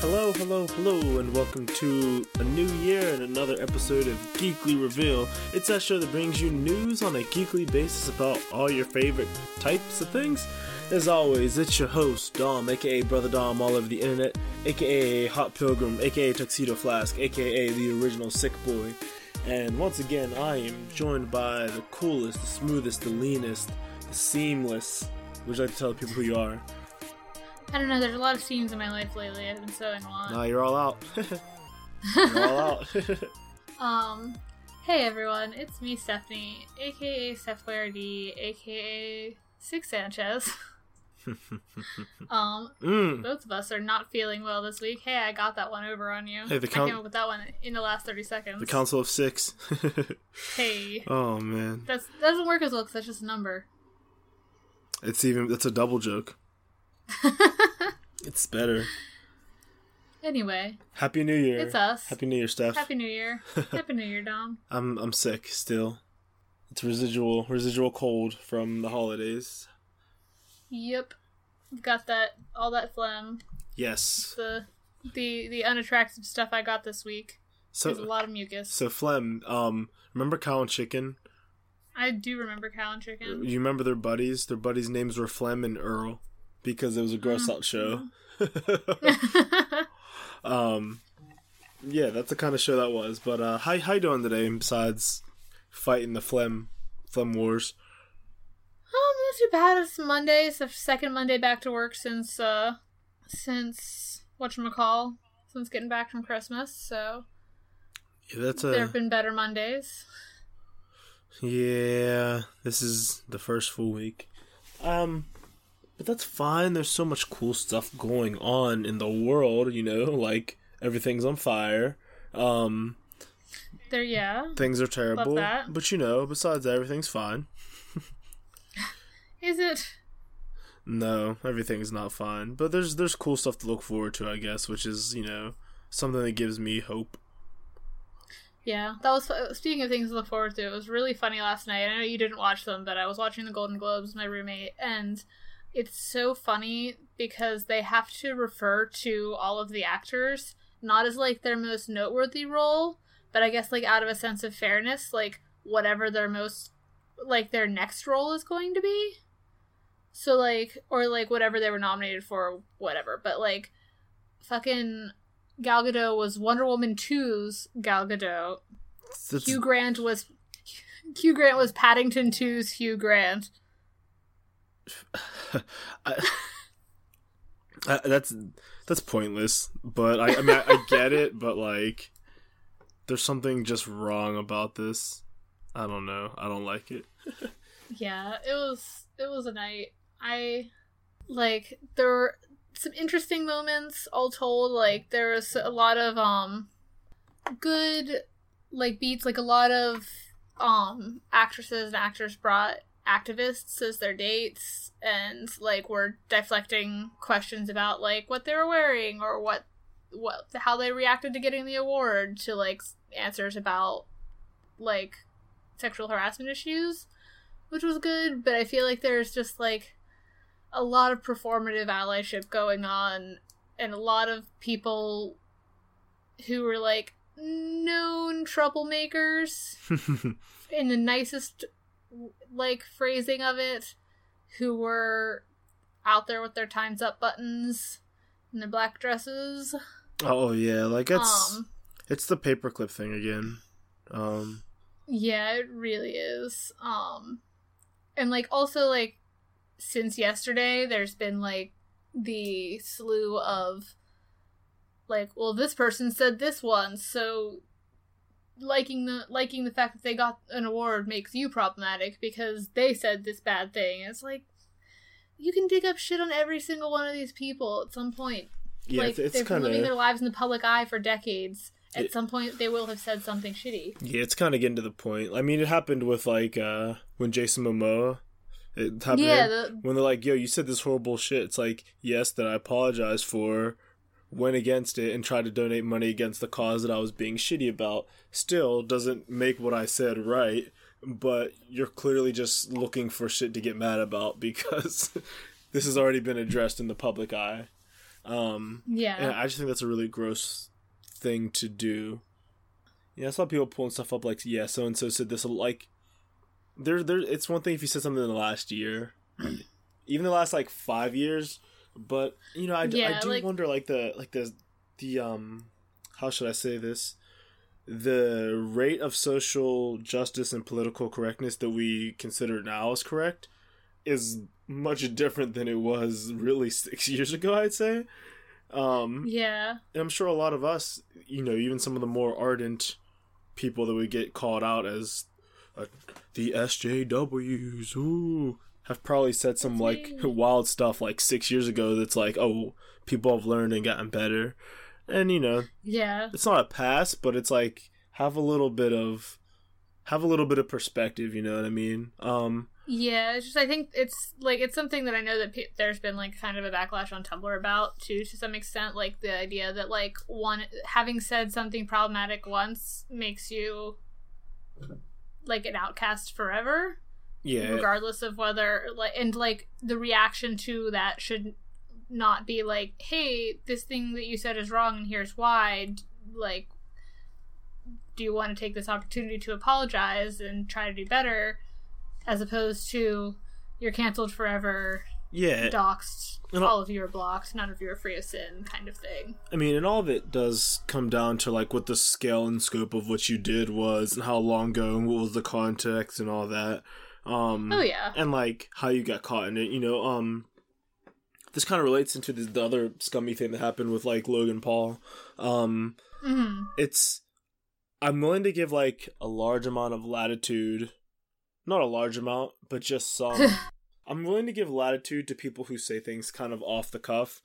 Hello, hello, hello, and welcome to a new year and another episode of Geekly Reveal. It's that show that brings you news on a geekly basis about all your favorite types of things. As always, it's your host, Dom, aka Brother Dom, all over the internet, aka Hot Pilgrim, aka Tuxedo Flask, aka the original Sick Boy. And once again, I am joined by the coolest, the smoothest, the leanest, the seamless. Would you like to tell the people who you are? I don't know, there's a lot of seams in my life lately. I've been sewing a lot. Nah, you're all out. You're all out. Hey everyone, it's me, Stephanie, aka StephBoyRD, aka Six Sanchez. Both of us are not feeling well this week. Hey, I got that one over on you. Hey, I came up with that one in the last 30 seconds. The Council of Six. Hey. Oh, man. That doesn't work as well because that's just a number. It's a double joke. It's better. Anyway. Happy New Year. It's us. Happy New Year, Steph. Happy New Year. Happy New Year, Dom. I'm sick still. It's residual cold from the holidays. Yep. We've got all that phlegm. Yes. The unattractive stuff I got this week. So there's a lot of mucus. So phlegm, remember Cow and Chicken? I do remember Cow and Chicken. You remember their buddies? Their buddies' names were Flem and Earl. Because it was a gross out show. Yeah, that's the kind of show that was. But how you doing today? Besides fighting the phlegm wars. Not too bad. It's Monday. It's the second Monday back to work since whatchamacall, since getting back from Christmas. So yeah, there have been better Mondays. Yeah, this is the first full week. But that's fine. There's so much cool stuff going on in the world, like everything's on fire. Things are terrible. Love that. But besides that, everything's fine. Is it? No, everything's not fine. But there's cool stuff to look forward to, I guess, which is, something that gives me hope. Yeah, that was, speaking of things to look forward to, it was really funny last night. I know you didn't watch them, but I was watching the Golden Globes with my roommate, and it's so funny because they have to refer to all of the actors, not as, their most noteworthy role, but I guess, out of a sense of fairness, whatever their most, their next role is going to be. So, or, whatever they were nominated for, whatever. But, fucking Gal Gadot was Wonder Woman 2's Gal Gadot. Hugh Grant was Paddington 2's Hugh Grant. That's pointless, but I mean I get it, but there's something just wrong about this. I don't know. I don't like it. Yeah, it was a night. There were some interesting moments all told. There was a lot of good beats, a lot of actresses and actors brought activists as their dates and were deflecting questions about what they were wearing or how they reacted to getting the award to answers about sexual harassment issues, which was good. But I feel there's just a lot of performative allyship going on and a lot of people who were known troublemakers in the nicest phrasing of it, who were out there with their Time's Up buttons and their black dresses. Oh yeah, it's the paperclip thing again. Yeah, it really is. And also since yesterday there's been the slew of well, this person said this one, so liking the fact that they got an award makes you problematic because they said this bad thing. It's you can dig up shit on every single one of these people at some point. Yeah, it's they've been living their lives in the public eye for decades. At some point, they will have said something shitty. Yeah, it's kind of getting to the point. I mean, it happened with when Jason Momoa. It happened when they're yo, you said this horrible shit. It's yes, that I apologize for. Went against it and tried to donate money against the cause that I was being shitty about. Still doesn't make what I said right, but you're clearly just looking for shit to get mad about because this has already been addressed in the public eye. And Yeah. I just think that's a really gross thing to do. Yeah, I saw people pulling stuff up like, yeah, so and so said this. Like, there. It's one thing if you said something in the last year, even the last like 5 years. But you know, I do wonder like the how should I say this? The rate of social justice and political correctness that we consider now as correct is much different than it was really 6 years ago, I'd say. Yeah. And I'm sure a lot of us, you know, even some of the more ardent people that would get called out as the SJWs, ooh, have probably said some like wild stuff like 6 years ago that's like, oh, people have learned and gotten better. And you know, yeah, it's not a pass, but it's like have a little bit of perspective. You know what I mean? Yeah, it's just I think it's something that I know that there's been like kind of a backlash on Tumblr about too, to some extent. Like the idea that like having said something problematic once makes you like an outcast forever. Yeah, regardless of whether like the reaction to that should not be like, hey, this thing that you said is wrong and here's why. Like, do you want to take this opportunity to apologize and try to do better, as opposed to you're canceled forever, doxxed, all of you are blocked, none of you are free of sin kind of thing. I mean, and all of it does come down to like what the scale and scope of what you did was and how long ago and what was the context and all that. Oh yeah, and like how you got caught in it, you know. This kind of relates into the other scummy thing that happened with like Logan Paul. It's I'm willing to give like a large amount of latitude, not a large amount, but just some. I'm willing to give latitude to people who say things kind of off the cuff,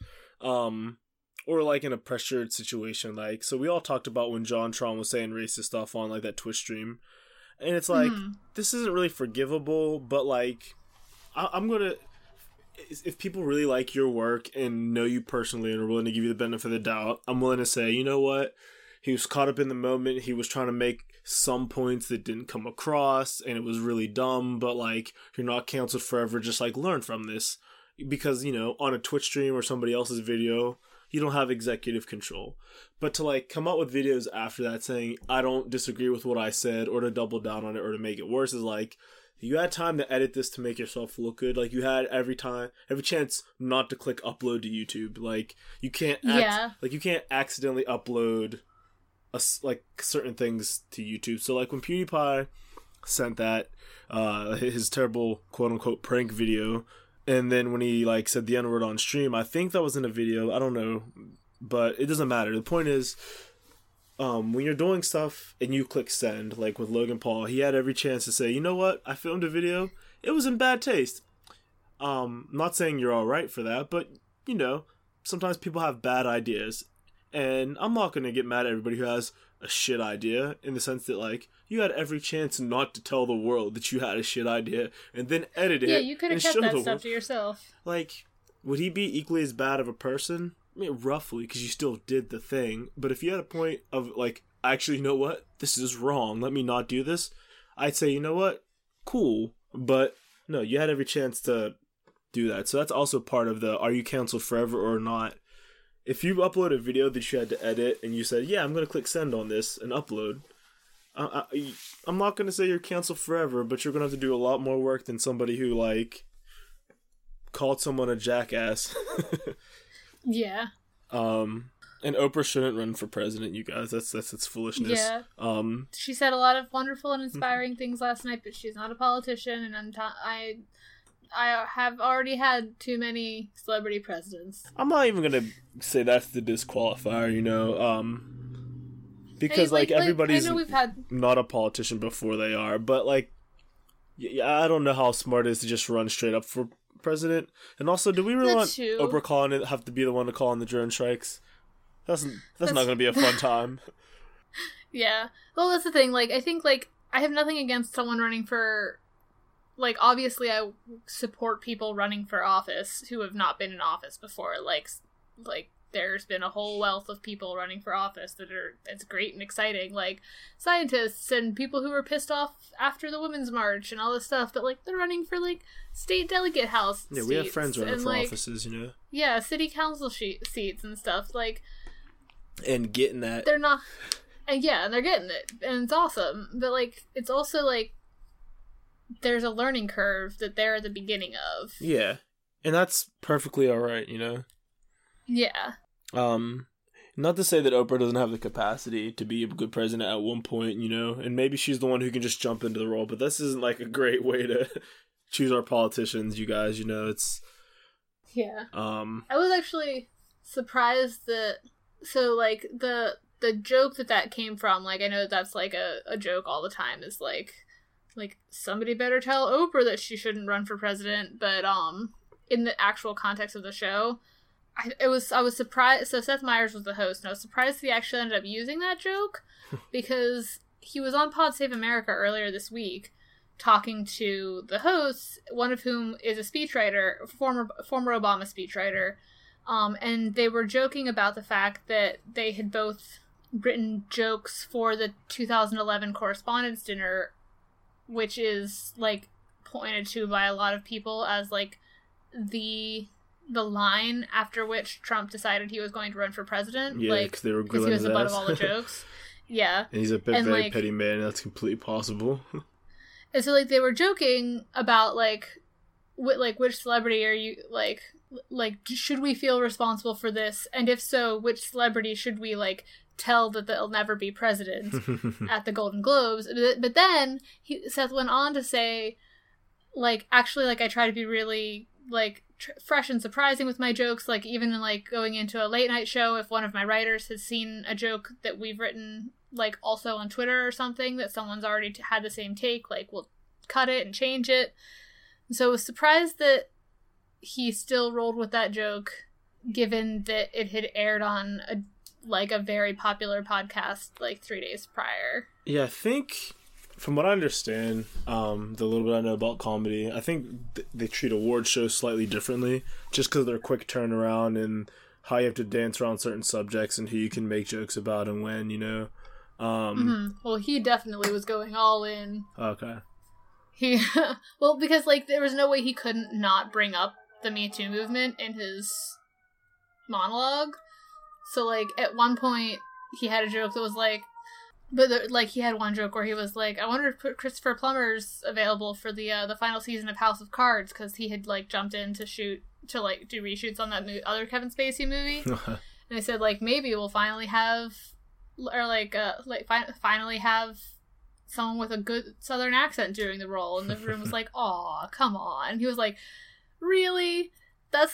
or like in a pressured situation. Like, so we all talked about when John Tron was saying racist stuff on like that Twitch stream. And it's like, this isn't really forgivable, but like, I'm gonna, if people really like your work and know you personally and are willing to give you the benefit of the doubt, I'm willing to say, you know what? He was caught up in the moment. He was trying to make some points that didn't come across and it was really dumb, but like, you're not canceled forever. Just like learn from this because, you know, on a Twitch stream or somebody else's video, you don't have executive control. But to like come out with videos after that saying, I don't disagree with what I said, or to double down on it or to make it worse is like, you had time to edit this to make yourself look good. Like you had every chance not to click upload to YouTube. Like you can't, you can't accidentally upload like certain things to YouTube. So like when PewDiePie sent that, his terrible quote unquote prank video, and then when he like said the N-word on stream, I think that was in a video. I don't know, but it doesn't matter. The point is, when you're doing stuff and you click send, like with Logan Paul, he had every chance to say, you know what? I filmed a video. It was in bad taste. Not saying you're all right for that, but you know, sometimes people have bad ideas, and I'm not going to get mad at everybody who has a shit idea, in the sense that like you had every chance not to tell the world that you had a shit idea and then edit it. Yeah, you could have kept that stuff to yourself. Like, would he be equally as bad of a person? I mean, roughly, because you still did the thing. But if you had a point of like, actually, you know what? This is wrong. Let me not do this. I'd say, you know what? Cool. But no, you had every chance to do that. So that's also part of the, are you canceled forever or not? If you upload a video that you had to edit and you said, yeah, I'm going to click send on this and upload, I'm not going to say you're canceled forever, but you're going to have to do a lot more work than somebody who, like, called someone a jackass. Yeah. And Oprah shouldn't run for president, you guys. That's its foolishness. Yeah. She said a lot of wonderful and inspiring things last night, but she's not a politician, and I have already had too many celebrity presidents. I'm not even gonna say that's the disqualifier, you know, because everybody's not a politician before they are, but like, I don't know how smart it is to just run straight up for president. And also, do we really want Oprah calling it have to be the one to call on the drone strikes? That's not gonna be a fun time. Yeah, well, that's the thing. Like, I think like I have nothing against someone running for. Like, obviously, I support people running for office who have not been in office before, like there's been a whole wealth of people running for office it's great and exciting, like scientists and people who were pissed off after the Women's March and all this stuff, but like they're running for like state delegate house Yeah, seats, we have friends running and, for like, offices, you know? Yeah, city council seats and stuff, like, And getting that. they're not, and yeah, and they're getting it, and it's awesome, but like, it's also like, there's a learning curve that they're at the beginning of. Yeah. And that's perfectly alright, you know? Yeah. Not to say that Oprah doesn't have the capacity to be a good president at one point, you know, and maybe she's the one who can just jump into the role, but this isn't like a great way to choose our politicians, you guys, you know, it's... Yeah. I was actually surprised that, so like, the joke that came from, like, I know that's like a joke all the time, is like, somebody better tell Oprah that she shouldn't run for president, but, in the actual context of the show, I was surprised. So Seth Meyers was the host, and I was surprised he actually ended up using that joke because he was on Pod Save America earlier this week talking to the hosts, one of whom is a speechwriter, former Obama speechwriter, and they were joking about the fact that they had both written jokes for the 2011 Correspondents' Dinner, which is like pointed to by a lot of people as like the line after which Trump decided he was going to run for president. Yeah, like, because they were because he was the butt of all the jokes. Yeah. And he's a very like, petty man, and that's completely possible. And so, like, they were joking about, like, which celebrity are you, like, should we feel responsible for this? And if so, which celebrity should we, like, tell that they'll never be president at the Golden Globes? But then Seth went on to say, like, actually, like, I try to be really, like, fresh and surprising with my jokes, like, even in, like, going into a late night show, if one of my writers has seen a joke that we've written, like, also on Twitter or something, that someone's already had the same take, like, we'll cut it and change it. So I was surprised that he still rolled with that joke, given that it had aired on a very popular podcast, like, 3 days prior. Yeah, I think... From what I understand, the little bit I know about comedy, I think they treat award shows slightly differently, just because they're quick turnaround and how you have to dance around certain subjects and who you can make jokes about and when, you know. Well, he definitely was going all in. Okay. Well, because, like, there was no way he couldn't not bring up the Me Too movement in his monologue. So, like, at one point, he had a joke that was like, he had one joke where he was like, I wonder if Christopher Plummer's available for the final season of House of Cards, because he had, like, jumped in to do reshoots on that other Kevin Spacey movie. And they said, like, maybe we'll finally have, finally have someone with a good Southern accent doing the role. And the room was like, aw, come on. And he was like, really? That's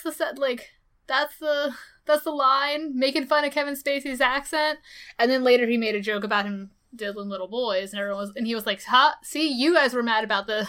the line, making fun of Kevin Spacey's accent. And then later he made a joke about him diddling little boys, and he was like, huh? See, you guys were mad about the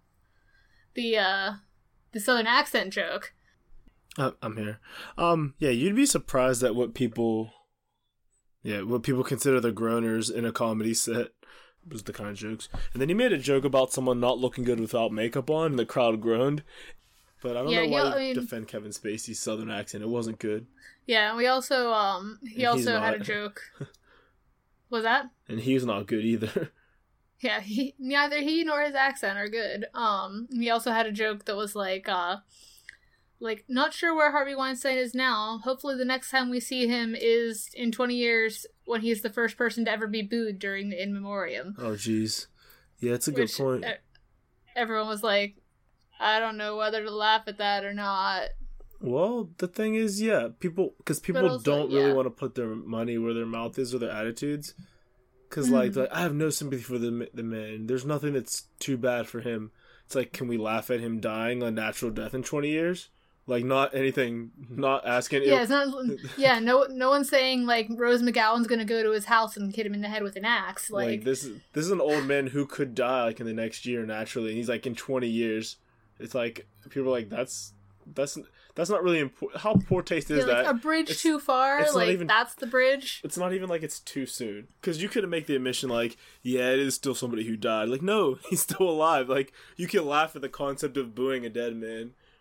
Southern accent joke. I'm here. Yeah, you'd be surprised at what people consider the groaners in a comedy set. Was the kind of jokes. And then he made a joke about someone not looking good without makeup on, and the crowd groaned. But I don't know why you defend Kevin Spacey's Southern accent. It wasn't good. Yeah, and we also, he also had a joke. Was that? And he's not good either. Yeah, neither he nor his accent are good. He also had a joke that was like, not sure where Harvey Weinstein is now. Hopefully the next time we see him is in 20 years when he's the first person to ever be booed during the In Memoriam. Oh, jeez. Yeah, it's a good point. Everyone was like, I don't know whether to laugh at that or not. Well, the thing is, yeah, people don't really want to put their money where their mouth is or their attitudes. Because, like, I have no sympathy for the man. There's nothing that's too bad for him. It's like, can we laugh at him dying a natural death in 20 years? Like, not anything, not asking... Yeah, it's not... Yeah, no one's saying, like, Rose McGowan's gonna go to his house and hit him in the head with an axe. Like this is an old man who could die, like, in the next year naturally. And he's, like, in 20 years. It's like, people are like, that's not really important. How poor taste is like, that? A bridge too far? Like, that's the bridge? It's not even like it's too soon. Because you could make the admission like, yeah, it is still somebody who died. Like, no, he's still alive. Like, you can laugh at the concept of booing a dead man.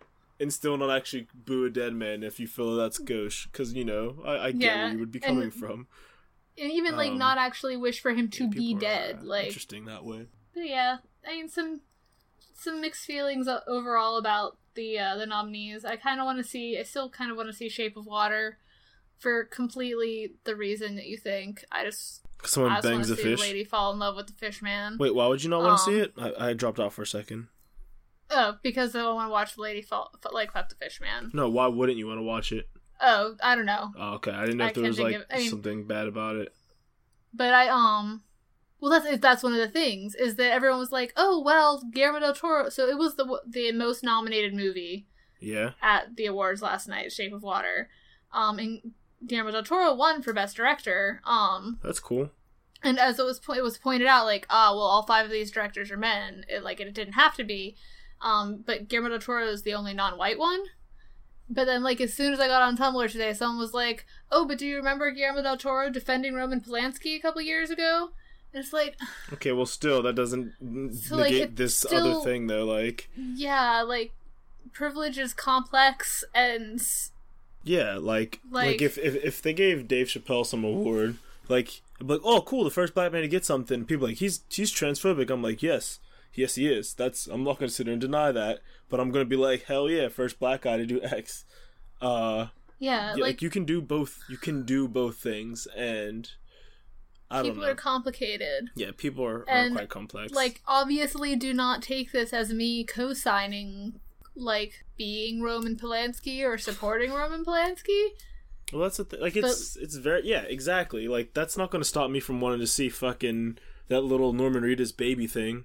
and still not actually boo a dead man if you feel that's gauche, because I get where you would be coming from. And even like not actually wish for him to be dead. Like interesting that way. But yeah, I mean some mixed feelings overall about the nominees. I still kind of want to see Shape of Water for completely the reason that you think. I just bangs a fish. The lady fall in love with the fish man. Wait, why would you not want to see it? I dropped off for a second. Oh, because I want to watch the lady fuck the fish man. No, why wouldn't you want to watch it? Oh, I don't know. Oh, okay. I didn't know if there was something bad about it. But well, that's one of the things, is that everyone was like, oh, well, Guillermo del Toro, so it was the most nominated movie at the awards last night, Shape of Water. And Guillermo del Toro won for Best Director. That's cool. And as it was pointed out, like, well, all 5 of these directors are men. It didn't have to be. But Guillermo del Toro is the only non-white one. But then, like, as soon as I got on Tumblr today, someone was like, oh, but do you remember Guillermo del Toro defending Roman Polanski a couple years ago? And it's like... Okay, well, still, that doesn't negate this other thing, though, like... Yeah, like, privilege is complex, and... Yeah, like if they gave Dave Chappelle some award, like, oh, cool, the first black man to get something, people are like, he's transphobic. I'm like, yes, he is. I'm not going to sit there and deny that, but I'm going to be like, hell yeah, first black guy to do X. Yeah, like you can do both. You can do both things, and I don't know. People are complicated. Yeah, people are quite complex. Like, obviously, do not take this as me co-signing, like, being Roman Polanski or supporting Roman Polanski. Well, that's the thing. Like, it's very... Yeah, exactly. Like, that's not going to stop me from wanting to see fucking that little Norman Reedus baby thing.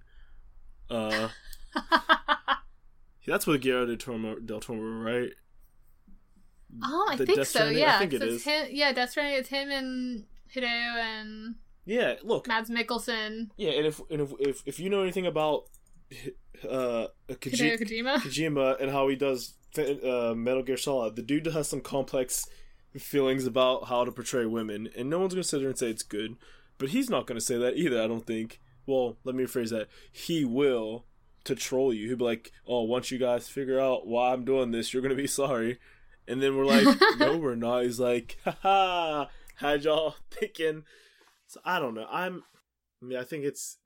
That's with Guillermo del Toro, right? I think so, yeah. I think it is. Death Stranding, it's him and Hideo and... Yeah, look. Mads Mikkelsen. Yeah, and if you know anything about... Hideo Kojima and how he does Metal Gear Solid, the dude has some complex feelings about how to portray women, and no one's gonna sit there and say it's good, but he's not gonna say that either, I don't think. Well, let me rephrase that. He will, to troll you. He'll be like, oh, once you guys figure out why I'm doing this, you're gonna be sorry. And then we're like, no, we're not. He's like, haha, had y'all thinking. So I don't know. I think it's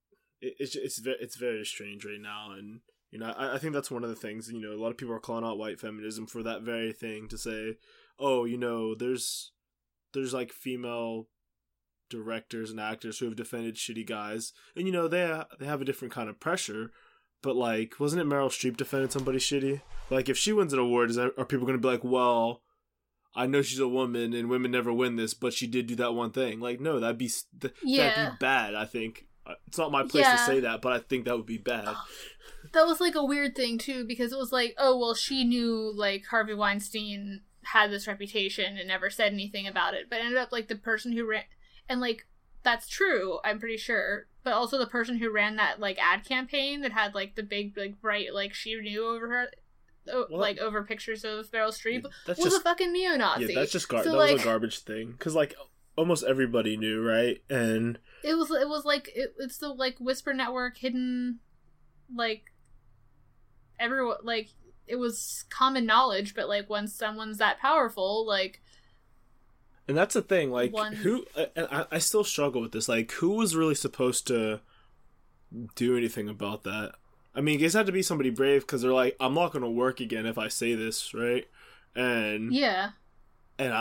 very strange right now, and I think that's one of the things. A lot of people are calling out white feminism for that very thing, to say, oh, there's like female directors and actors who have defended shitty guys, and they have a different kind of pressure. But like, wasn't it Meryl Streep defended somebody shitty? Like, if she wins an award, are people going to be like, well, I know she's a woman and women never win this, but she did do that one thing? Like, no, that'd be bad. I think it's not my place to say that, but I think that would be bad. That was like a weird thing too, because it was like, oh, well, she knew like Harvey Weinstein had this reputation and never said anything about it, but ended up like the person who ran, and like that's true, I'm pretty sure, but also the person who ran that like ad campaign that had like the big like bright like she knew over her. Like over pictures of Meryl Streep was a fucking neo-Nazi. Yeah, that's just that was a garbage thing, because like almost everybody knew, right? And it was like it's the like Whisper Network hidden, like everyone, like it was common knowledge, but like when someone's that powerful, like, and that's the thing, like who, and I still struggle with this, like who was really supposed to do anything about that? I mean, I guess it had to be somebody brave, because they're like, I'm not going to work again if I say this, right? And yeah, and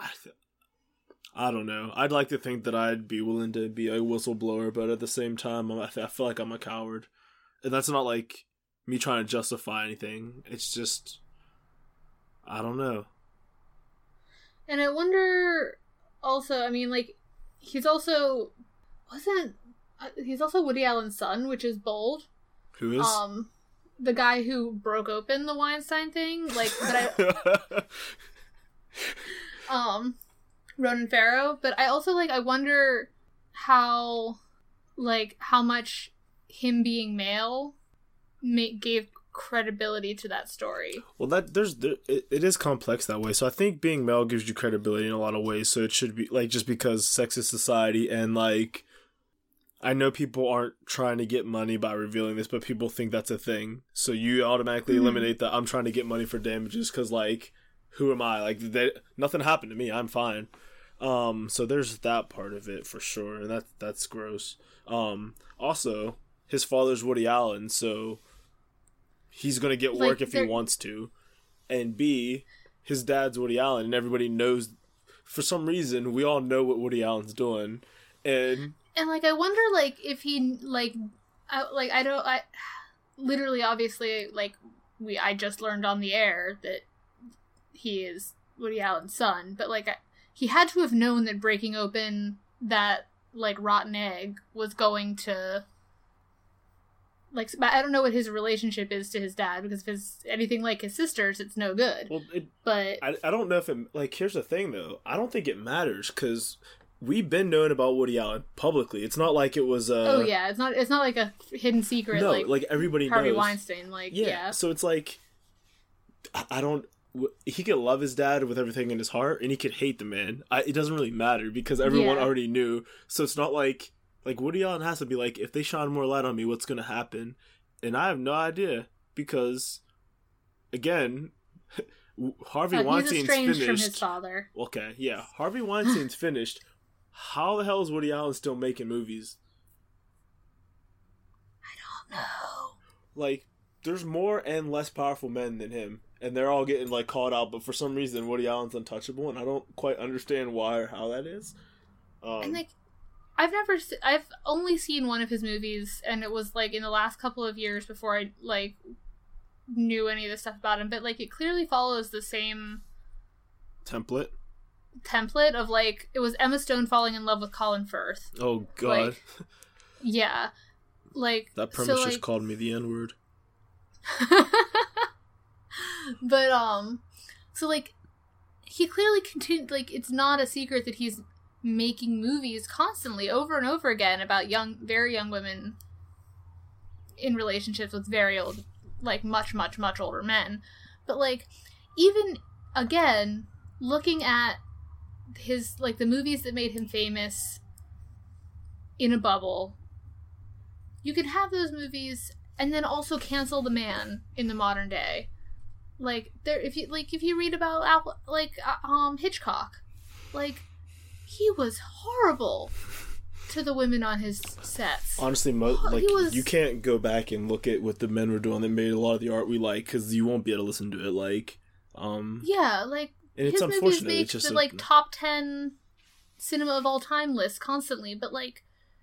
I don't know. I'd like to think that I'd be willing to be a whistleblower, but at the same time, I feel like I'm a coward, and that's not like me trying to justify anything. It's just, I don't know. And I wonder, also, I mean, like, he's also Woody Allen's son, which is bold. Who is? The guy who broke open the Weinstein thing, like, Ronan Farrow. But I also, like, I wonder how much him being male gave credibility to that story. Well, it is complex that way. So I think being male gives you credibility in a lot of ways. So it should be, like, just because sexist society and, like, I know people aren't trying to get money by revealing this, but people think that's a thing. So you automatically eliminate that I'm trying to get money for damages because, like, who am I? Like, nothing happened to me. I'm fine. So there's that part of it for sure, and that's gross. Also, his father's Woody Allen, so he's gonna get work if he wants to. And B, his dad's Woody Allen, and everybody knows. For some reason, we all know what Woody Allen's doing, and like, I wonder, like, if he I literally, obviously, like, I just learned on the air that he is Woody Allen's son, but like, he had to have known that breaking open that, like, rotten egg was going to, like, I don't know what his relationship is to his dad, because if it's anything like his sister's, it's no good. Well, but I don't know if it, like, here's the thing, though. I don't think it matters, because we've been knowing about Woody Allen publicly. It's not like it was oh, yeah, it's not like a hidden secret, no, like everybody Harvey knows. Weinstein, like, yeah. So it's like, I don't... He could love his dad with everything in his heart, and he could hate the man. It doesn't really matter, because everyone already knew. So it's not like Woody Allen has to be like, if they shine more light on me, what's going to happen? And I have no idea, because, again, Harvey Weinstein's finished. From his father. Okay, yeah. Harvey Weinstein's finished. How the hell is Woody Allen still making movies? I don't know. Like, there's more and less powerful men than him, and they're all getting, like, called out, but for some reason Woody Allen's untouchable, and I don't quite understand why or how that is. And, like, I've only seen one of his movies, and it was, like, in the last couple of years before I, like, knew any of this stuff about him, but, like, it clearly follows the same template of, like, it was Emma Stone falling in love with Colin Firth. Oh, God. Like, yeah. Like, that premise just called me the N-word. But, so, like, he clearly continued, like, it's not a secret that he's making movies constantly over and over again about very young women in relationships with very old, like, much, much, much older men. But, like, even, again, looking at his, like, the movies that made him famous in a bubble, you can have those movies and then also cancel the man in the modern day. Like, if you read about Hitchcock, like, he was horrible to the women on his sets. Honestly, you can't go back and look at what the men were doing that made a lot of the art we like, because you won't be able to listen to it. Like, yeah, like, and his movies make the like top 10 cinema of all time lists constantly, but like,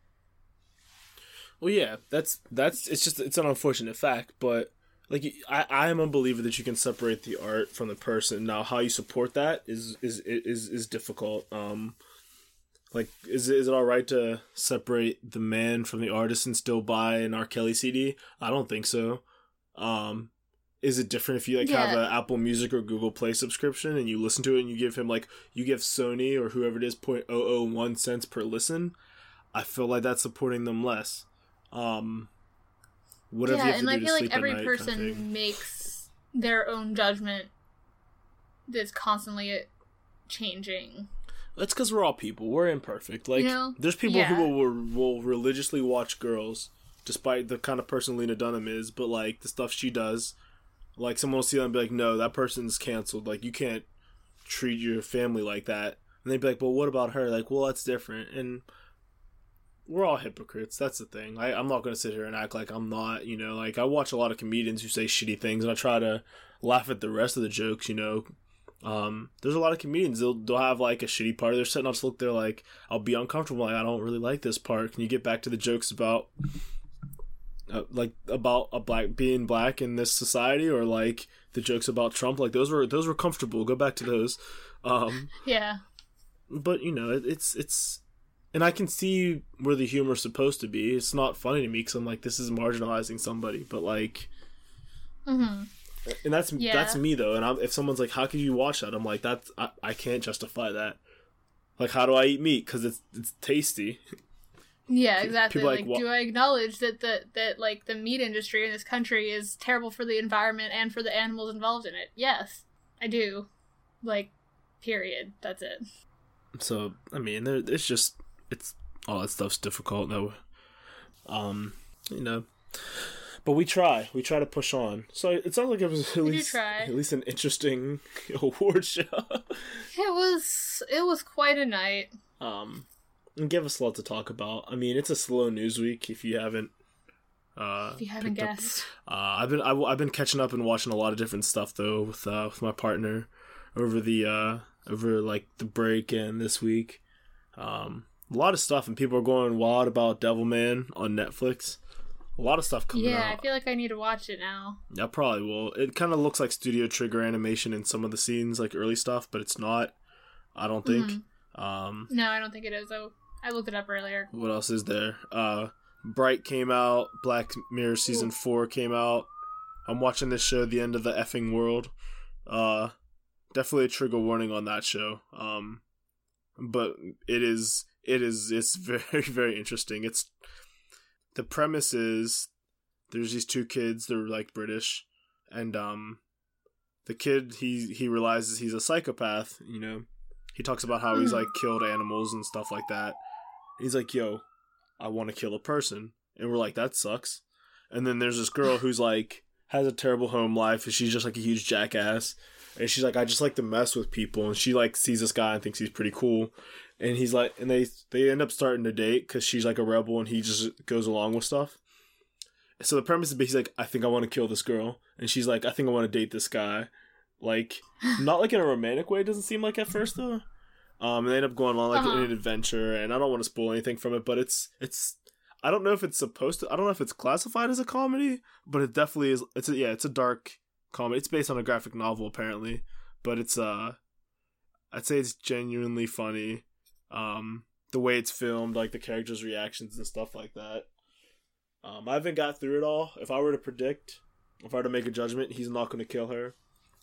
well, yeah, that's it's an unfortunate fact, but like, I am a believer that you can separate the art from the person. Now, how you support that is difficult. Like, is it all right to separate the man from the artist and still buy an R. Kelly CD? I don't think so. Is it different if you have an Apple Music or Google Play subscription and you listen to it and you give Sony or whoever it is 0.001 cents per listen? I feel like that's supporting them less. Whatever you have to do to sleep at night. And I feel like every person makes their own judgment that's constantly changing. That's because we're all people. We're imperfect. Like, there's people who will religiously watch girls, despite the kind of person Lena Dunham is, but, like, the stuff she does, like, someone will see them and be like, no, that person's canceled. Like, you can't treat your family like that. And they'd be like, well, what about her? Like, well, that's different. And we're all hypocrites. That's the thing. I'm not going to sit here and act like I'm not, Like, I watch a lot of comedians who say shitty things, and I try to laugh at the rest of the jokes, There's a lot of comedians, they'll have, like, a shitty part of their set, and I'll just look there like, I'll be uncomfortable, like, I don't really like this part. Can you get back to the jokes about, about being black in this society, or, like, the jokes about Trump? Like, those were comfortable. Go back to those. Yeah. But, it's... And I can see where the humor's supposed to be. It's not funny to me, because I'm like, this is marginalizing somebody, but, like... Mm-hmm. And that's me, though. And if someone's like, how can you watch that? I'm like, I can't justify that. Like, how do I eat meat? Because it's tasty. Yeah, exactly. Like, do I acknowledge that like, the meat industry in this country is terrible for the environment and for the animals involved in it? Yes, I do. Like, period. That's it. So, I mean, it's all that stuff's difficult. No, You know, but we try to push on. So it sounds like it was at least an interesting award show. It was quite a night. And give us a lot to talk about. I mean, it's a slow news week if you haven't guessed. I've been catching up and watching a lot of different stuff though with my partner over like the break and this week. A lot of stuff, and people are going wild about Devilman on Netflix. A lot of stuff coming out. Yeah, I feel like I need to watch it now. Yeah, probably will. It kind of looks like Studio Trigger animation in some of the scenes, like early stuff, but it's not. I don't think. No, I don't think it is. I looked it up earlier. What else is there? Bright came out. Black Mirror Season 4 came out. I'm watching this show, The End of the Effing World. Definitely a trigger warning on that show. But it's very, very interesting. The premise is there's these two kids, they're like British, and the kid, he realizes he's a psychopath, you know. He talks about how he's like killed animals and stuff like that. He's like, yo, I want to kill a person. And we're like, that sucks. And then there's this girl who's like, has a terrible home life, and she's just like a huge jackass. And she's like, I just like to mess with people. And she like sees this guy and thinks he's pretty cool. And he's like, and they end up starting to date because she's like a rebel and he just goes along with stuff. So the premise is, he's like, I think I want to kill this girl. And she's like, I think I want to date this guy. Like, not like in a romantic way, it doesn't seem like at first though. And they end up going on like an adventure, and I don't want to spoil anything from it, but it's I don't know if it's supposed to, I don't know if it's classified as a comedy, but it definitely is. It's a dark comedy. It's based on a graphic novel apparently, but it's I'd say it's genuinely funny. The way it's filmed, like the characters' reactions and stuff like that. I haven't got through it all. If I were to make a judgment, he's not going to kill her.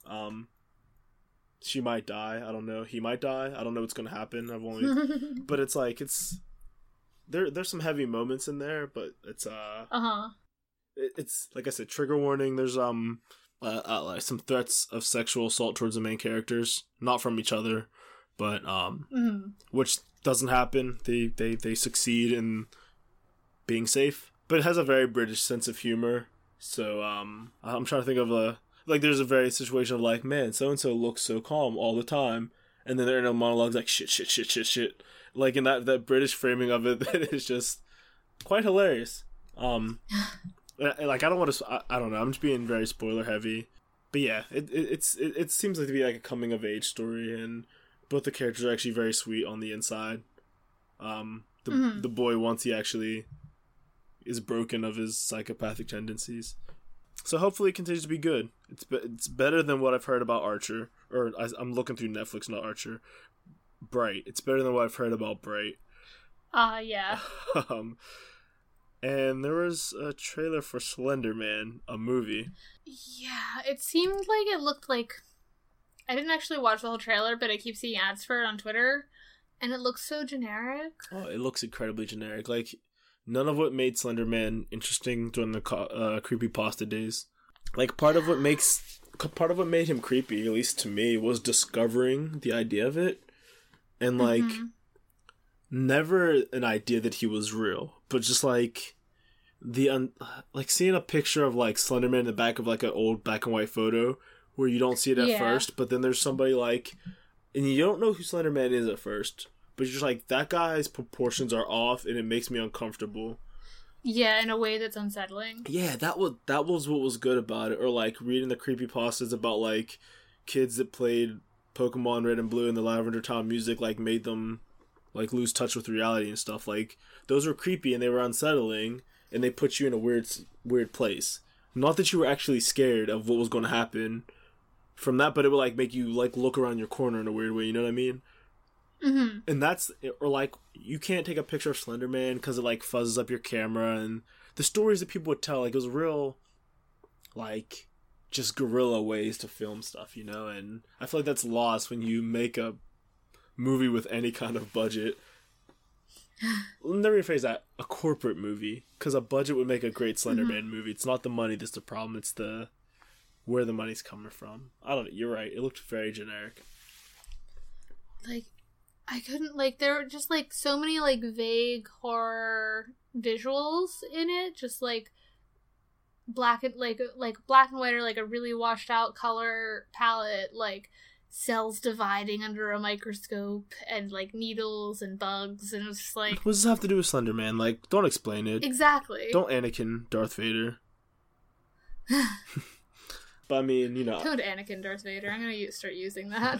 She might die. I don't know. He might die. I don't know what's going to happen. But it's like, there's some heavy moments in there, but it's it's like I said, trigger warning. There's like some threats of sexual assault towards the main characters, not from each other, but which doesn't happen. They succeed in being safe, but it has a very British sense of humor. So I'm trying to think of like there's a very situation of like, man, so and so looks so calm all the time, and then they're in a monologue like shit. Like in that British framing of it, that is just quite hilarious. Like I don't want to. I don't know. I'm just being very spoiler heavy, but yeah, it seems like to be like a coming of age story, and both the characters are actually very sweet on the inside. The boy, once he actually is broken of his psychopathic tendencies, so hopefully it continues to be good. It's better than what I've heard about Archer, or I'm looking through Netflix, not Archer. Bright. It's better than what I've heard about Bright. Yeah. And there was a trailer for Slender Man, a movie. Yeah, it seemed like it looked like... I didn't actually watch the whole trailer, but I keep seeing ads for it on Twitter, and it looks so generic. Oh, it looks incredibly generic. Like, none of what made Slender Man interesting during the creepypasta days. Like, part of what made him creepy, at least to me, was discovering the idea of it. And, like, never an idea that he was real, but just, like, like, seeing a picture of, like, Slenderman in the back of, like, an old black and white photo where you don't see it at first, but then there's somebody, like, and you don't know who Slenderman is at first, but you're just like, that guy's proportions are off, and it makes me uncomfortable. Yeah, in a way that's unsettling. Yeah, that was what was good about it. Or, like, reading the creepypastas about, like, kids that played Pokemon Red and Blue and the Lavender Town music, like, made them, like, lose touch with reality and stuff. Like, those were creepy and they were unsettling, and they put you in a weird place. Not that you were actually scared of what was going to happen from that, but it would, like, make you, like, look around your corner in a weird way, you know what I mean? Mm-hmm. And that's, or, like, you can't take a picture of Slender Man because it, like, fuzzes up your camera, and the stories that people would tell, like, it was real, like, just guerrilla ways to film stuff, you know? And I feel like that's lost when you make a movie with any kind of budget. Let me rephrase that. A corporate movie. Because a budget would make a great Slender Man movie. It's not the money that's the problem. It's where the money's coming from. I don't know. You're right. It looked very generic. Like, I couldn't, like, there were just, like, so many, like, vague horror visuals in it, just like black and black and white, or like a really washed out color palette, like cells dividing under a microscope and like needles and bugs, and it was just like, what does this have to do with Slender Man? Like, don't explain it. Exactly. Don't Anakin Darth Vader. But I mean, you know, don't Anakin Darth Vader. I'm gonna start using that.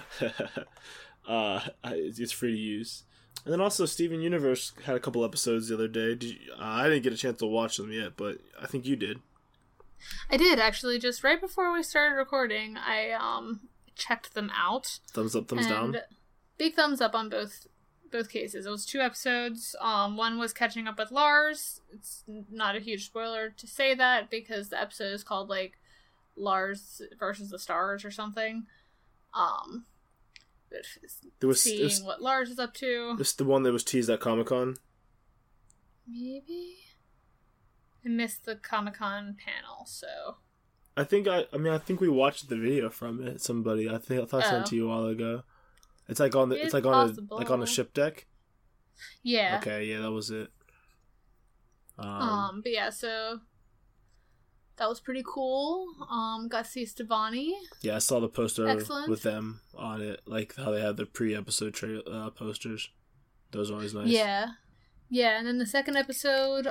It's free to use. And then also Steven Universe had a couple episodes the other day. I didn't get a chance to watch them yet, but I think you did. I did, actually. Just right before we started recording, I checked them out. Thumbs up, thumbs down? Big thumbs up on both cases. It was 2 episodes. One was catching up with Lars. It's not a huge spoiler to say that, because the episode is called, like, Lars versus the Stars or something. Seeing what Lars is up to. This is the one that was teased at Comic-Con? Maybe? I missed the Comic-Con panel, so... I think we watched the video from it. Somebody, I thought I sent it to you a while ago. It's like on a ship deck. Yeah. Okay, yeah, that was it. But yeah, so that was pretty cool. Got to see Stevonnie. Yeah, I saw the poster Excellent. with them on it, like how they had the pre-episode posters. Those are always nice. Yeah, yeah, and then the second episode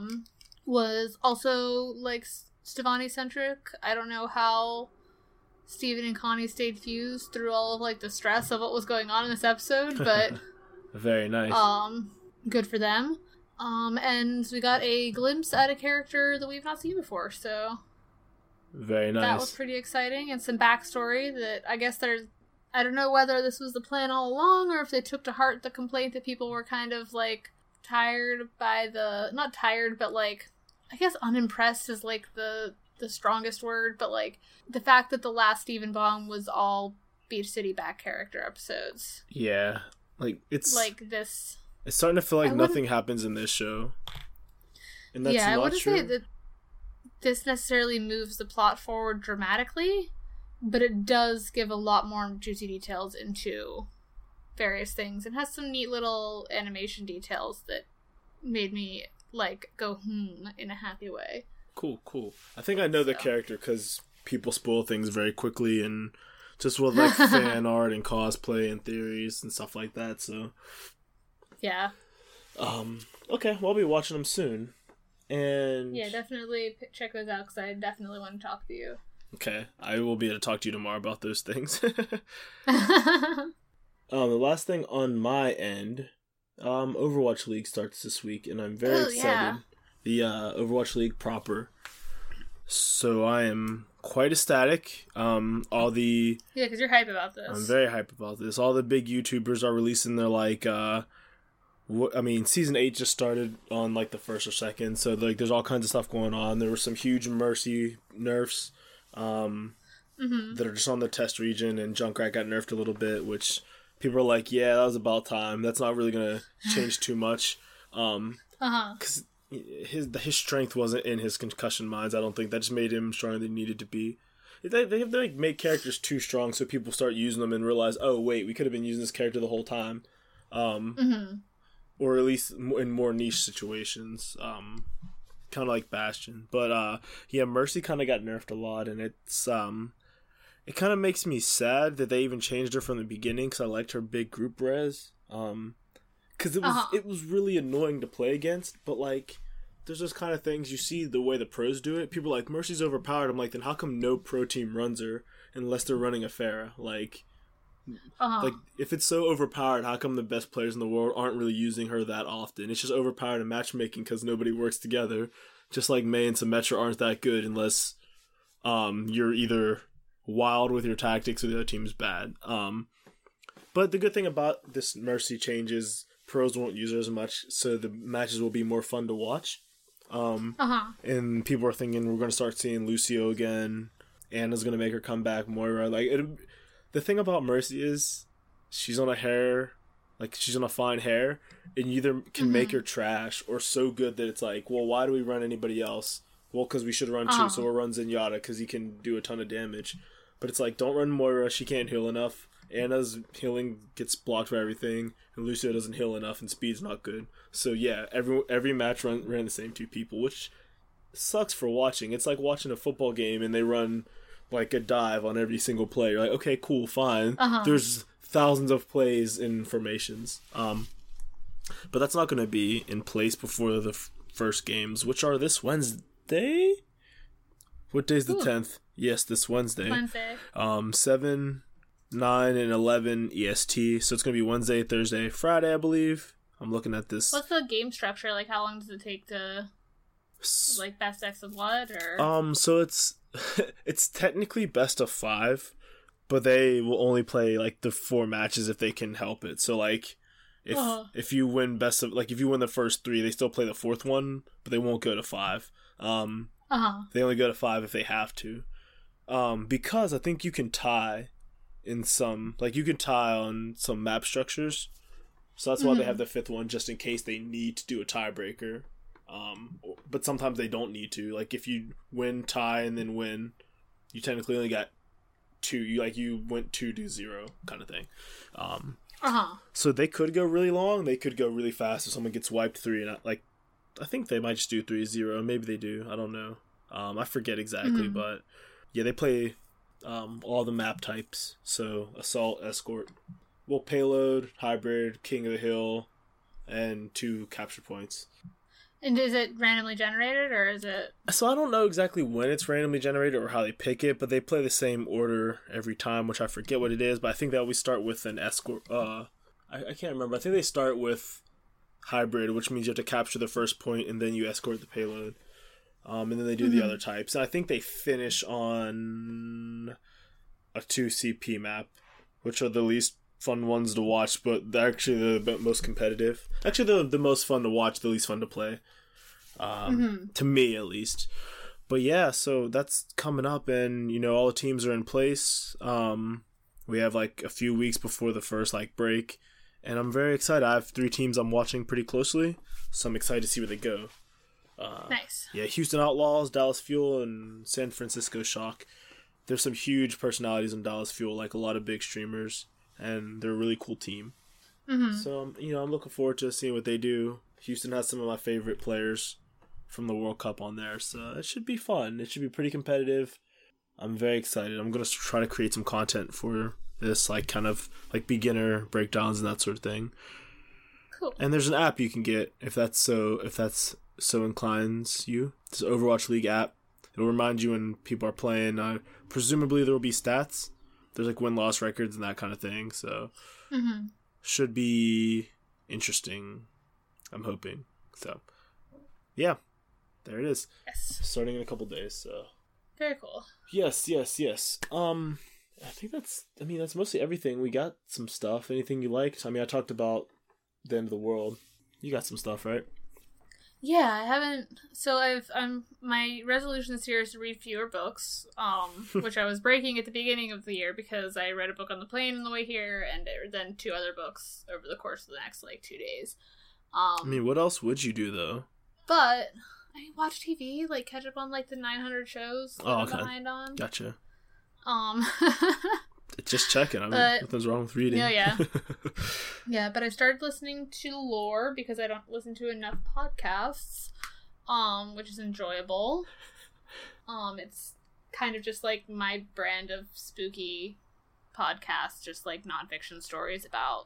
was also like Stevonnie centric. I don't know how Steven and Connie stayed fused through all of like the stress of what was going on in this episode, but very nice. Good for them. And we got a glimpse at a character that we've not seen before, so very nice. That was pretty exciting, and some backstory that I guess I don't know whether this was the plan all along, or if they took to heart the complaint that people were kind of like tired by not tired, but like, I guess unimpressed is like the strongest word, but like the fact that the last Steven Bong was all Beach City back character episodes. Yeah, like it's like this. It's starting to feel like nothing happens in this show, and that's I not wouldn't true. say that this necessarily moves the plot forward dramatically, but it does give a lot more juicy details into various things, and has some neat little animation details that made me like go in a happy way. Cool. I think I know the character because people spoil things very quickly, and just with like fan art and cosplay and theories and stuff like that. So yeah. Okay, well, I'll be watching them soon, and yeah, definitely check those out because I definitely want to talk to you. Okay, I will be able to talk to you tomorrow about those things. The last thing on my end, Overwatch League starts this week, and I'm very excited. Yeah. The Overwatch League proper. So I am quite ecstatic. Because you're hype about this. I'm very hype about this. All the big YouTubers are releasing their like. Season 8 just started on like the 1st or 2nd, so like there's all kinds of stuff going on. There were some huge Mercy nerfs that are just on the test region, and Junkrat got nerfed a little bit, which people are like, yeah, that was about time. That's not really going to change too much. Because his strength wasn't in his concussion mines, I don't think. That just made him stronger than he needed to be. They like make characters too strong so people start using them and realize, oh, wait, we could have been using this character the whole time. Or at least in more niche situations, kind of like Bastion. But Mercy kind of got nerfed a lot, and it's it kind of makes me sad that they even changed her from the beginning, because I liked her big group res. Because it was really annoying to play against, but like there's those kind of things you see the way the pros do it. People are like, Mercy's overpowered. I'm like, then how come no pro team runs her unless they're running a Pharah? Like if it's so overpowered, how come the best players in the world aren't really using her that often? It's just overpowered in matchmaking because nobody works together. Just like Mei and Symmetra aren't that good unless you're either wild with your tactics or the other team's bad. But the good thing about this Mercy change is pros won't use her as much, so the matches will be more fun to watch. And people are thinking we're going to start seeing Lucio again. Anna's going to make her come back. Moira, the thing about Mercy is she's on a fine hair, and you either can make her trash or so good that it's like, well, why do we run anybody else? Well, because we should run two, so we'll run Zenyatta because he can do a ton of damage. But it's like, don't run Moira, she can't heal enough. Anna's healing gets blocked by everything, and Lucio doesn't heal enough, and speed's not good. So yeah, every match ran the same 2 people, which sucks for watching. It's like watching a football game and they run like a dive on every single play. You're like, okay, cool, fine. There's thousands of plays and formations. But that's not going to be in place before the first games, which are this Wednesday. What day's the 10th? Yes, this Wednesday. 7, 9, and 11 EST. So it's going to be Wednesday, Thursday, Friday, I believe. I'm looking at this. What's the game structure? Like, how long does it take to, like, best X of what? Or so it's technically best of 5, but they will only play, like, the 4 matches if they can help it. So, like, if you win if you win the first 3, they still play the 4th one, but they won't go to 5. They only go to 5 if they have to. Because I think you can tie in some, like, you can tie on some map structures. So that's why they have the 5th one, just in case they need to do a tiebreaker. But sometimes they don't need to. Like, if you win, tie, and then win, you technically only got 2. You went 2-0 kind of thing. So they could go really long. They could go really fast if someone gets wiped 3. And I think they might just do 3-0. Maybe they do. I don't know. I forget exactly, but yeah, they play all the map types. So assault, escort, payload, hybrid, king of the hill, and 2 capture points. And is it randomly generated, or is it... So I don't know exactly when it's randomly generated or how they pick it, but they play the same order every time, which I forget what it is, but I think they always start with an escort. I can't remember. I think they start with hybrid, which means you have to capture the first point, and then you escort the payload. And then they do the other types. And I think they finish on a 2 CP map, which are the least fun ones to watch, but they're actually the most competitive. Actually, the most fun to watch, the least fun to play. To me, at least. But yeah, so that's coming up, and, all the teams are in place. We have, like, a few weeks before the first, like, break, and I'm very excited. I have 3 teams I'm watching pretty closely, so I'm excited to see where they go. Nice. Yeah, Houston Outlaws, Dallas Fuel, and San Francisco Shock. There's some huge personalities in Dallas Fuel, like a lot of big streamers, and they're a really cool team. So, I'm looking forward to seeing what they do. Houston has some of my favorite players from the World Cup on there, so it should be fun. It should be pretty competitive. I'm very excited. I'm going to try to create some content for this, like, kind of, like, beginner breakdowns and that sort of thing. Cool. And there's an app you can get if that's so inclines you. It's an Overwatch League app. It'll remind you when people are playing. Presumably there will be stats. There's like win-loss records and that kind of thing. So should be interesting. I'm hoping. So yeah, there it is. Yes. Starting in a couple days. So very cool. Yes. I think that's mostly everything. We got some stuff. Anything you liked? I talked about the end of the world. You got some stuff, right? Yeah, I haven't. So my resolution this year is to read fewer books, which I was breaking at the beginning of the year because I read a book on the plane on the way here, and then 2 other books over the course of the next 2 days. What else would you do though? But I watch TV, catch up on the 900 shows that I'm behind on. Gotcha. Just checking. Nothing's wrong with reading. Yeah. Yeah, but I started listening to lore because I don't listen to enough podcasts, which is enjoyable. It's kind of just my brand of spooky podcast, just nonfiction stories about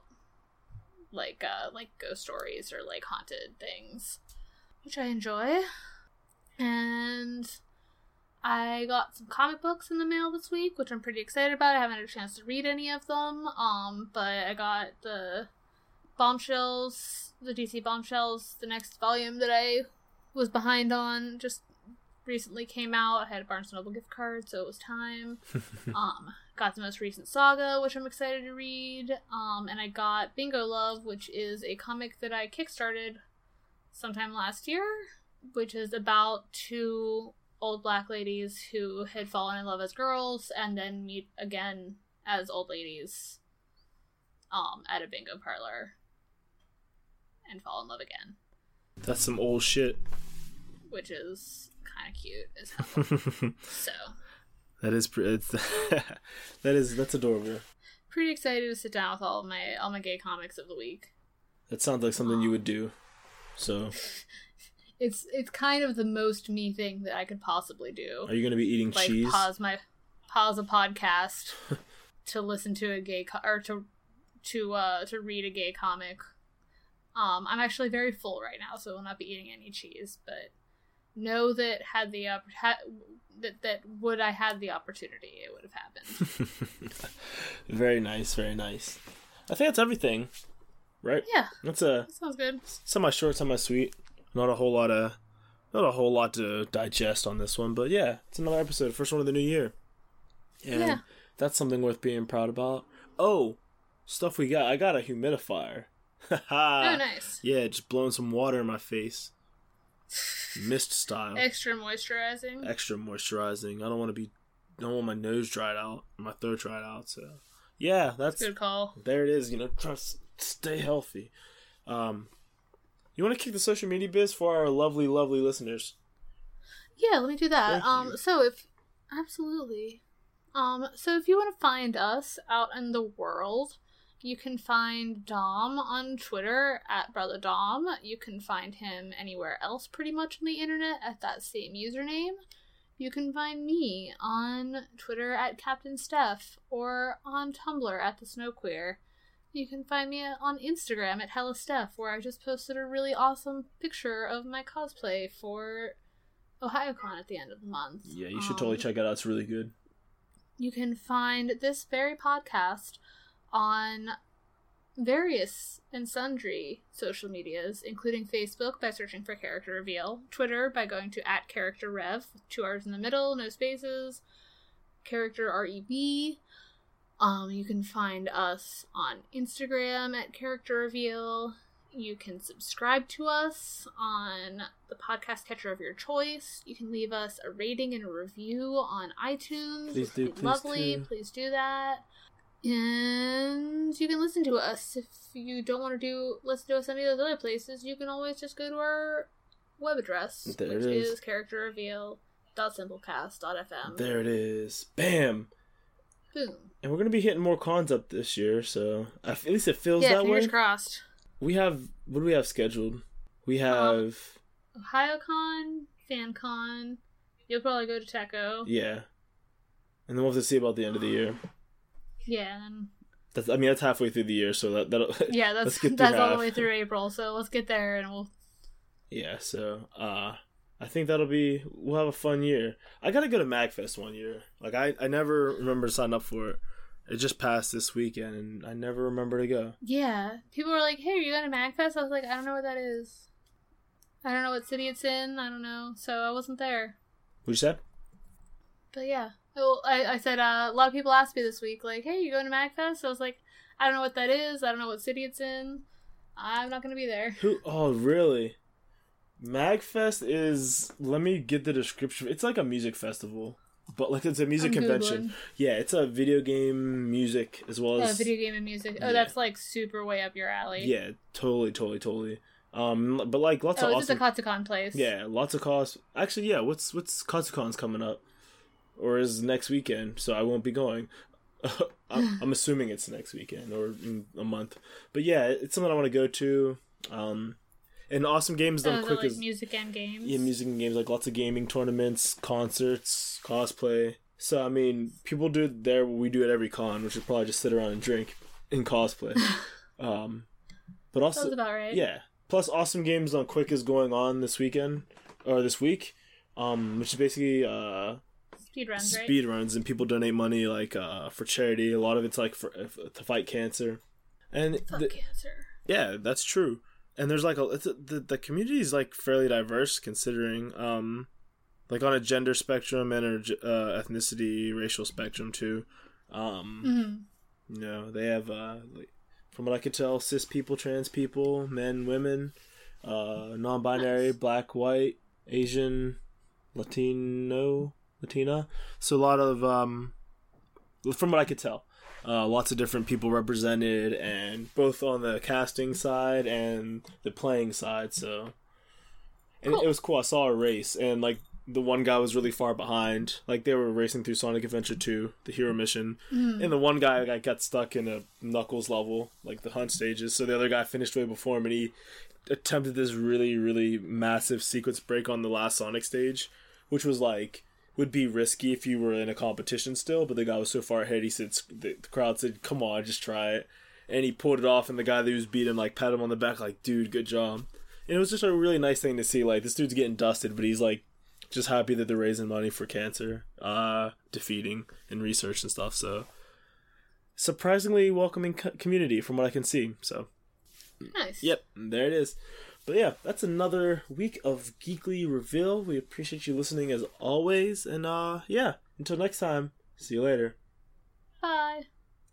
ghost stories or haunted things, which I enjoy. And I got some comic books in the mail this week, which I'm pretty excited about. I haven't had a chance to read any of them, but I got the Bombshells, the DC Bombshells, the next volume that I was behind on, just recently came out. I had a Barnes & Noble gift card, so it was time. Got the most recent Saga, which I'm excited to read, and I got Bingo Love, which is a comic that I kickstarted sometime last year, which is about 2 old black ladies who had fallen in love as girls and then meet again as old ladies at a bingo parlor and fall in love again. That's some old shit. Which is kind of cute as hell. So that's adorable. pretty excited to sit down with all my gay comics of the week. That sounds like something you would do. So it's kind of the most me thing that I could possibly do. Are you going to be eating cheese? Pause a podcast to listen to a gay or to read a gay comic. I'm actually very full right now, so I will not be eating any cheese. But know that would I had the opportunity, it would have happened. Very nice, very nice. I think that's everything, right? Yeah, that sounds good. Semi-short, semi-sweet. Not a whole lot to digest on this one, but yeah, it's another episode, first one of the new year, and that's something worth being proud about. Oh, stuff we got. I got a humidifier. Oh, nice. Yeah, just blowing some water in my face. Mist style. Extra moisturizing. I don't want my nose dried out, my throat dried out. So, yeah, that's good call. There it is. Try to stay healthy. You want to kick the social media biz for our lovely, lovely listeners? Yeah, let me do that. Thank you. So if you want to find us out in the world, you can find Dom on Twitter at BrotherDom. You can find him anywhere else pretty much on the internet at that same username. You can find me on Twitter at Captain Steph or on Tumblr at The Snow Queer. You can find me on Instagram at HellaSteph, where I just posted a really awesome picture of my cosplay for OhioCon at the end of the month. Yeah, you should totally check it out. It's really good. You can find this very podcast on various and sundry social medias, including Facebook by searching for Character Reveal, Twitter by going to @CharacterRev, 2 R's in the middle, no spaces, Character REV. You can find us on Instagram at Character Reveal. You can subscribe to us on the podcast catcher of your choice. You can leave us a rating and a review on iTunes. Please do, Please do that. And you can listen to us. If you don't want to listen to us any of those other places, you can always just go to our web address, which is characterreveal.simplecast.fm. There it is. Bam! Boom. And we're going to be hitting more cons up this year, so at least it feels that way. Yeah, fingers crossed. What do we have scheduled? We have OhioCon, FanCon. You'll probably go to Techo. Yeah. And then we'll have to see about the end of the year. Yeah. That's halfway through the year, so that'll yeah, that's all the way through April. So let's get there, and we'll. Yeah. So I think we'll have a fun year. I gotta go to MagFest one year. Like I never remember to sign up for it. It just passed this weekend, and I never remember to go. Yeah, people were like, "Hey, are you going to MagFest?" I was like, "I don't know what that is. I don't know what city it's in. I don't know." So I wasn't there. What'd you say? But yeah. Well, I said, a lot of people asked me this week, like, "Hey, you going to MagFest?" I was like, "I don't know what that is. I don't know what city it's in. I'm not going to be there." Oh, really? MagFest is... Let me get the description. It's like a music festival. But, like, it's a music convention. Yeah, it's a video game music as well as... video game and music. Oh, yeah. That's, like, super way up your alley. Yeah, totally. But, like, lots of awesome... Oh, it's a Katsucon place. Yeah, lots of costs. Actually, yeah, what's Katsucon's coming up? Or is next weekend, so I won't be going. I'm assuming it's next weekend or in a month. But yeah, it's something I want to go to. And Awesome Games done quick like music and games. Yeah, music and games, like lots of gaming tournaments, concerts, cosplay. So I mean, people do it there. We do it at every con, which is probably just sit around and drink and cosplay. But also, sounds about right. Yeah. Plus, Awesome Games on Quick is going on this weekend or this week, which is basically speed runs, and people donate money like for charity. A lot of it's like to fight cancer, and cancer. Yeah, that's true. And there's like the community is like fairly diverse considering like on a gender spectrum and ethnicity, racial spectrum too. You know, they have like, from what I could tell, cis people, trans people, men, women, non-binary, nice. Black, white, Asian, Latina. So a lot of from what I could tell, lots of different people represented, and both on the casting side and the playing side. So, and cool. It was cool. I saw a race, and like the one guy was really far behind. Like, they were racing through Sonic Adventure 2, the hero mission, and the one guy like, got stuck in a Knuckles level, like the hunt stages, so the other guy finished way before him, and he attempted this really, really massive sequence break on the last Sonic stage, which was like, would be risky if you were in a competition still, but the guy was so far ahead, he said, the crowd said, come on, just try it. And he pulled it off, and the guy that was beating him, like, pat him on the back, like, dude, good job. And it was just a really nice thing to see, like, this dude's getting dusted, but he's, like, just happy that they're raising money for cancer, defeating, and research and stuff, so. Surprisingly welcoming community, from what I can see, so. Nice. Yep, there it is. But yeah, that's another week of Geekly Reveal. We appreciate you listening as always, and yeah, until next time, see you later. Bye.